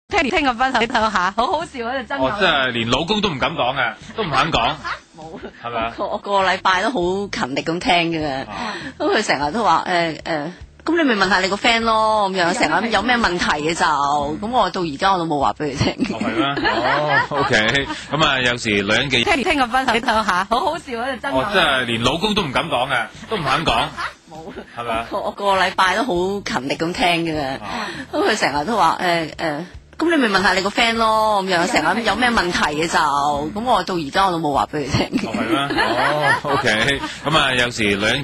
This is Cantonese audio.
聽個分手下，好好笑啊！真即係連老公都唔敢講嘅，都唔肯講， 冇係咪啊？ 我個禮拜都好勤力咁聽嘅，咁佢成日都話咁你咪問下你個 friend 咯，咁樣成日有咩問題嘅就，咁我到而家我都冇話俾佢聽。 係咩？OK，咁啊，有時女人嘅聽個分手下，好好笑啊！真即係連老公都唔敢講嘅，都唔肯講， 冇係咪啊？ 我個禮拜都好勤力咁聽嘅，咁佢成日都話咁你咪問下你個 friend 咯，咁樣成日有咩問題嘅就，咁我到而家我都冇話俾佢聽。 係咩？OK，咁啊，有時女人嘅